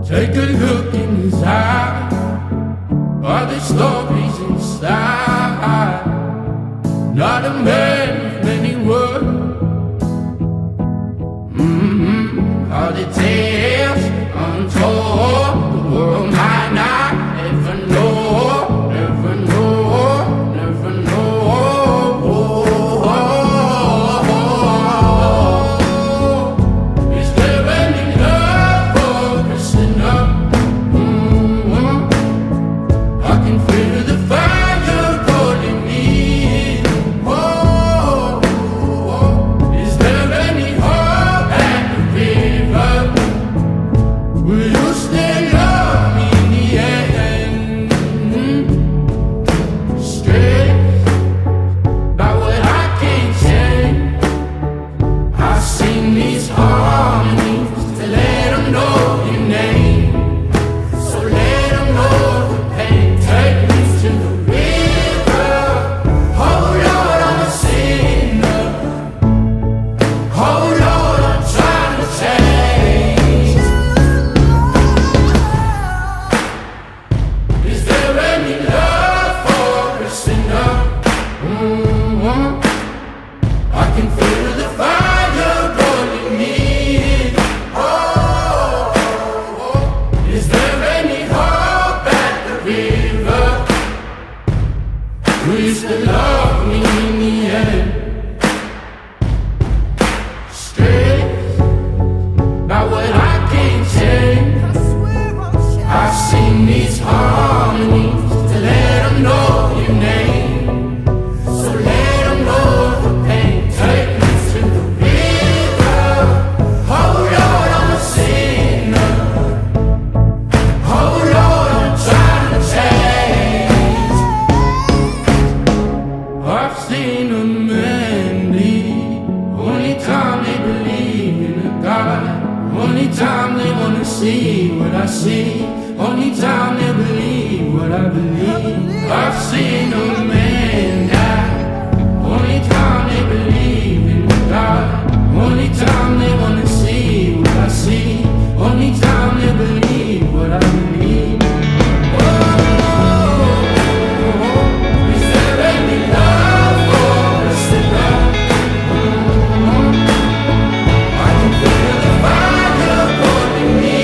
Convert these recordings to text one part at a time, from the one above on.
Take a look in his eyes. Are the stories inside? Not a man of many words. Are the tales untold? The world might not ever know, never know, never know. Is there any love for us enough? I can feel the fire calling me. Is there any hope at the river? Will you still love me in the end? Stressed by what I can't change. I've seen these harmonies to let them know your name. So let them know the pain. Take me to the river. Oh Lord, I'm a sinner. Oh Lord, I'm trying to change. Is there any love for us enough? I can feel the fire burning me. Is there any hope at the river? Will you still love me in the end? Stressed by what I can't change. I've seen these harmonies to let them know your name. So let them know the pain. Take me to the river. Oh Lord, I'm a sinner. Oh Lord, I'm trying to change. I've seen a man bleed. Only time they believe in a God. Only time they wanna see what I see. Only time they believe what I believe. I've seen a man die. Only time they believe in God. Only time they wanna see what I see. Only time they believe what I believe. Is there any love for us enough? I can feel the fire burning me.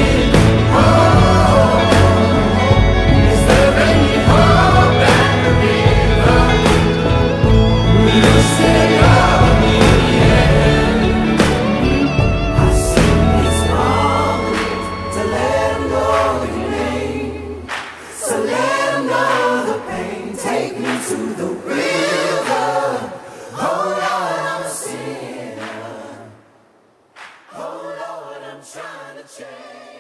Is there any hope at the river? Will you still love me in the end? I've seen these harmonies to let them know your name. So let them know the pain. Take me to the river. Oh Lord, I'm a sinner. Oh Lord, I'm trying to change.